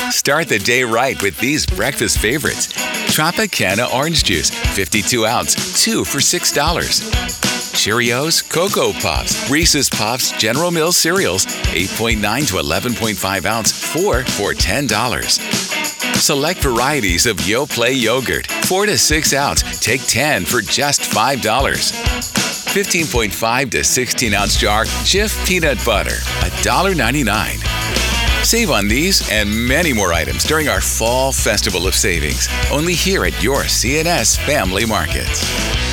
Start the day right with these breakfast favorites. Tropicana orange juice, 52 ounce, 2 for $6. Cheerios, Cocoa Puffs, Reese's Puffs, General Mills cereals, 8.9 to 11.5 ounce, 4 for $10. Select varieties of Yoplait yogurt, 4 to 6 ounce, take 10 for just $5. 15.5 to 16 ounce jar Jif peanut butter, $1.99. Save on these and many more items during our Fall Festival of Savings, only here at your C&S Family Markets.